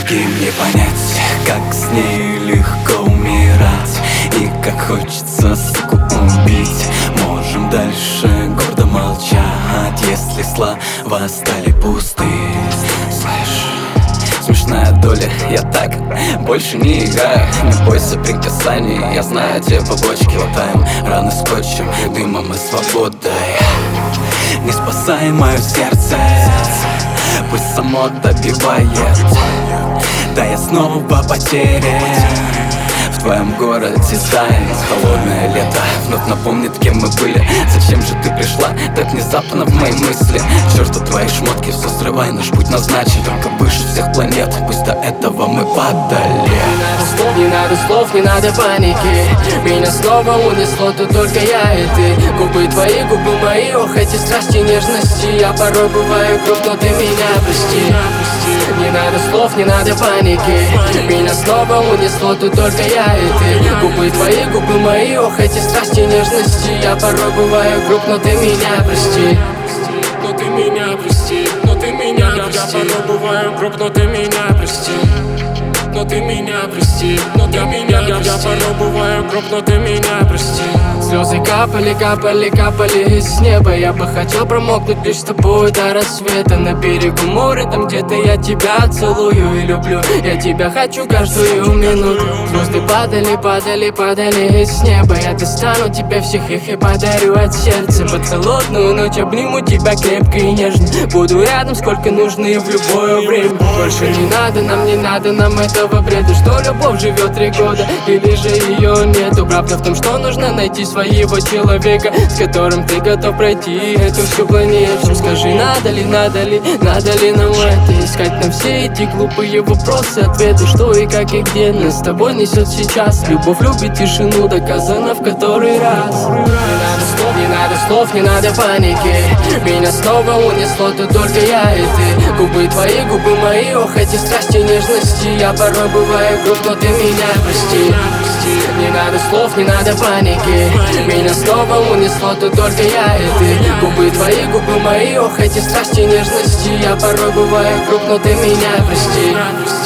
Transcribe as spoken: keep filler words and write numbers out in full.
Помоги мне понять, как с ней легко умирать, и как хочется, суку, убить. Можем дальше гордо молчать, если слова стали пусты. Слышь, смешная доля, я так больше не играю. Не бойся прикасаний, я знаю, те побочки латаем раны скотчем, дымом и свободой. Не спасай мое сердце, пусть само добивает. Да я снова потерян в твоем городе тает холодное лето, вновь напомнит, кем мы были. Зачем же ты пришла так внезапно в мои мысли? К черту твои шмотки, все срывай, наш путь назначен только выше всех планет, пусть до этого мы падали. Не надо слов, не надо слов, не надо паники. Меня снова унесло, тут только я и ты. Губы твои, губы мои, ох, эти страсти, нежности. Я порой бываю груб, но ты меня прости. Не надо слов, не надо паники. Меня снова унесло, тут только я и ты. Губы твои, губы мои, ох, эти страсти, нежности. Я порой бываю груб, но ты меня прости. Но ты меня прости, но ты меня прости. Я порой бываю груб, но ты меня прости. Но ты меня прости, но ты меня прости. Я порой бываю груб, но ты меня прости. Слезы капали, капали, капали с неба. Я бы хотел промокнуть лишь с тобой до рассвета. На берегу моря, там где-то я тебя целую и люблю. Я тебя хочу каждую минуту. Звезды падали, падали, падали с неба. Я достану тебя всех их и подарю от сердца. Под холодную ночь обниму тебя крепко и нежно. Буду рядом сколько нужно и в любое время. Больше не надо, нам не надо, нам этого бреда. Что любовь живет три года или же ее нету. Правда в том, что нужно найти своего человека, с которым ты готов пройти эту всю планету. Скажи, надо ли, надо ли, надо ли нам это? Искать на все эти глупые вопросы ответы. Что и как и где нас с тобой несет сейчас. Любовь любит тишину, доказано в который раз. Не надо слов, не надо слов, не надо паники. Меня снова унесло, тут только я и ты. Губы твои, губы мои, ох, эти страсти, нежности. Я порой бываю груб, но ты меня прости. Не надо слов, не надо паники. Меня снова унесло, тут только я и ты. Губы твои, губы мои, ох, эти страсти, нежности. Я порой бываю груб, но ты меня прости.